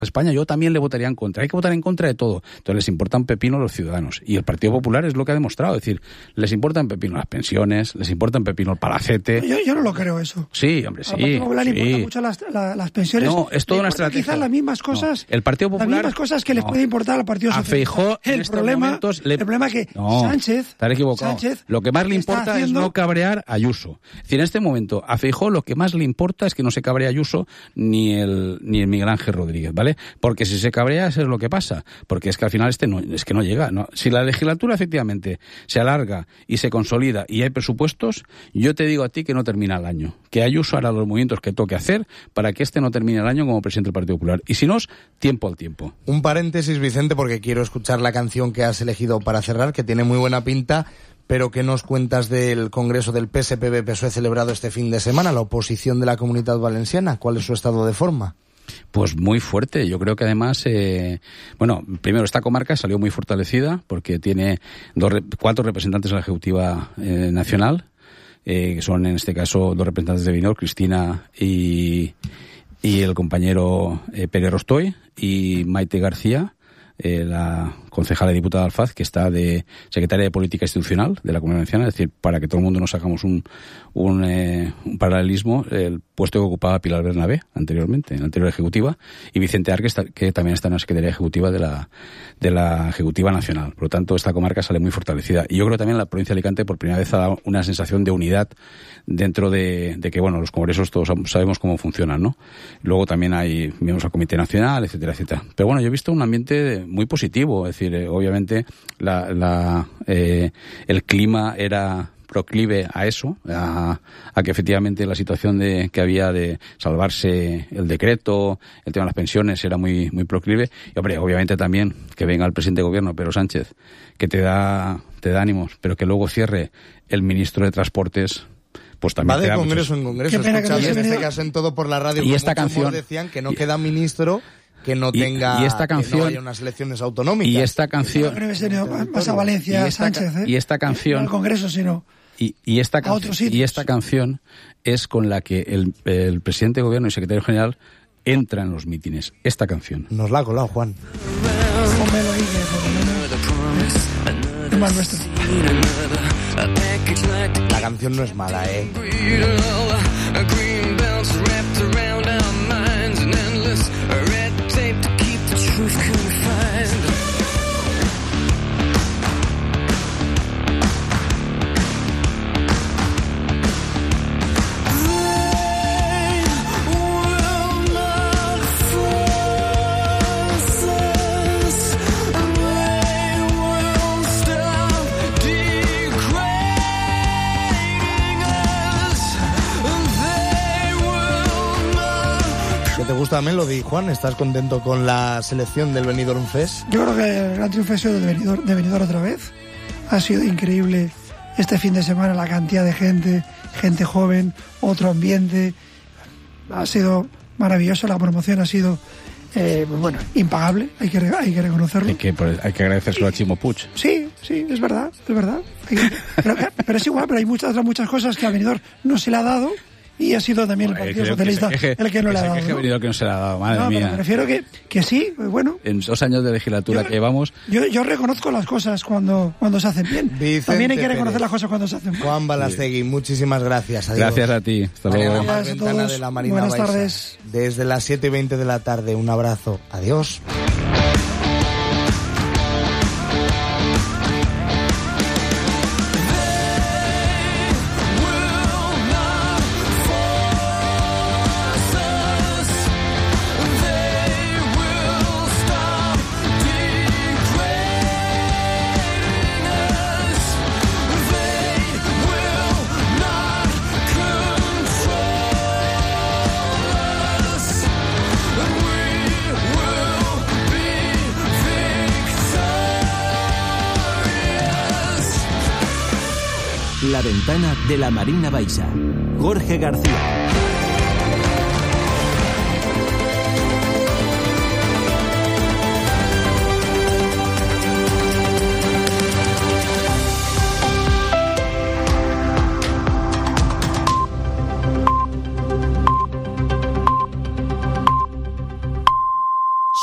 España, yo también le votaría en contra. Hay que votar en contra de todo. Entonces les importa un pepino los ciudadanos. Y el Partido Popular es lo que ha demostrado. Es decir, les importa un pepino las pensiones, les importa un pepino el palacete. Yo no lo creo eso. Sí, hombre, sí. Al Partido Popular le importa mucho las pensiones. No, es toda una estrategia. Quizás las mismas cosas. No. El Partido Popular. Las mismas cosas que les puede importar al Partido Socialista. A Feijóo el problema es que Sánchez. Estar equivocado. Lo que más le importa es no cabrear a Ayuso. Es decir, en este momento, a Feijóo lo que más le importa es que no se cabree Ayuso ni el Miguel Ángel Rodríguez, ¿vale? Porque si se cabrea, eso es lo que pasa. Porque es que al final es que no llega. ¿No? Si la legislatura efectivamente se alarga y se consolida y hay presupuestos, yo te digo a ti que no termina el año. Que Ayuso hará los movimientos que toque hacer para que no termine el año como presidente del Partido Popular. Y si no, tiempo al tiempo. Un paréntesis, Vicente, porque quiero escuchar la canción que has elegido para cerrar, que tiene muy buena pinta. Pero ¿qué nos cuentas del Congreso del PSPB-PSOE celebrado este fin de semana, la oposición de la Comunitat Valenciana? ¿Cuál es su estado de forma? Pues muy fuerte. Yo creo que además, primero esta comarca salió muy fortalecida porque tiene 4 representantes en la Ejecutiva Nacional, que son en este caso 2 representantes de Benidorm, Cristina y el compañero Pérez Rostoy, y Maite García, la concejala y diputada de Alfaz, que está de secretaria de Política Institucional de la Comunidad Valenciana. Es decir, para que todo el mundo nos hagamos un paralelismo, el puesto que ocupaba Pilar Bernabé anteriormente, en la anterior ejecutiva, y Vicente Arque, que también está en la Secretaría Ejecutiva de la Ejecutiva Nacional. Por lo tanto, esta comarca sale muy fortalecida. Y yo creo que también la provincia de Alicante por primera vez ha dado una sensación de unidad dentro de que, los congresos todos sabemos cómo funcionan, ¿no? Luego también hay miembros del Comité Nacional, etcétera, etcétera. Pero bueno, yo he visto un ambiente muy positivo. Es decir, obviamente el clima era proclive a eso, a que efectivamente la situación que había de salvarse el decreto, el tema de las pensiones era muy, muy proclive. Y hombre, obviamente también que venga el presidente de gobierno, Pedro Sánchez, que te da ánimos, pero que luego cierre el ministro de Transportes, pues también va de congreso en congreso. En este caso en Todo por la Radio. Y esta canción decían que no queda ministro que no tenga y esta canción, que no haya unas elecciones autonómicas. Y esta canción vas a Valencia, Sánchez, y esta canción no al Congreso, sino y esta canción es con la que el presidente de gobierno y secretario general entra en los mítines. Esta canción. Nos la ha colado, Juan. Es más nuestro. La canción no es mala, ¿Te gusta Melody, Juan? ¿Estás contento con la selección del Benidorm Fest? Yo creo que el gran triunfo ha sido de Benidorm otra vez. Ha sido increíble este fin de semana, la cantidad de gente joven, otro ambiente. Ha sido maravilloso, la promoción ha sido impagable, hay que reconocerlo. Hay que agradecérselo a Chimo Puig. Sí, es verdad. Pero es igual, pero hay muchas cosas que a Benidorm no se le ha dado. Y ha sido también el Partido Socialista el que no le ha dado. Que no se le ha dado, madre mía. Pero prefiero que sí, bueno. En 2 años de legislatura que llevamos. Yo reconozco las cosas cuando se hacen bien. Vicente también hay que reconocer Pérez. Las cosas cuando se hacen bien. Juan Balastegui, muchísimas gracias. Adiós. Gracias a ti. Hasta luego. Gracias a todos. De la Marina Buenas Baixa. tardes. Desde las 7:20 de la tarde, un abrazo. Adiós. La ventana de la Marina Baixa. Jorge García.